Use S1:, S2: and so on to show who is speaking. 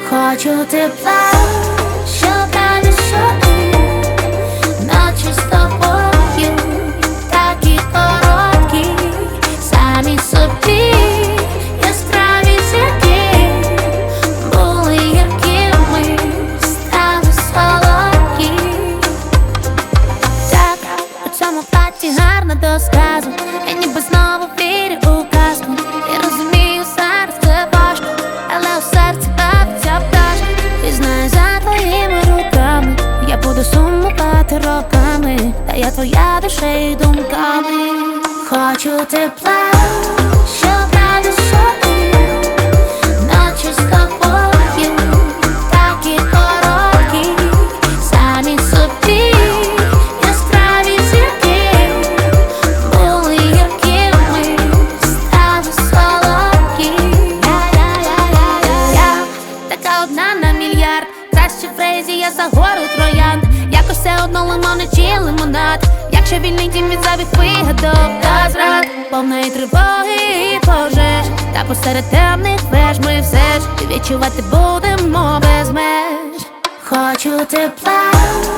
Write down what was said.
S1: Хочу тепла, щоб раді щоки, ночі з тобою, такі короткі, самі собі, яскраві зірки, були якими, стали солодкі. Так, у цьому платі гарно до сказу, я ніби знову вірю у казку. Я розумію, зараз це важко, але у серці бавиться пташка. Ти знаєш, за твоїми руками я буду сумувати роками, та я твоя душею думками. Хочу тепла, щоб раді щоки, ночі з тобою, такі короткі, самі собі, яскраві зірки, були якими, стали солодкі. Я така одна на мільярд, краще фрезі, я за гору троянд. Якось все одно лимон чи лимонад, якщо вільний дім від зайвих вигадок та зрад, повної тривоги і пожеж, та посеред темних веж ми все ж відчувати будемо без меж. Хочу тепла,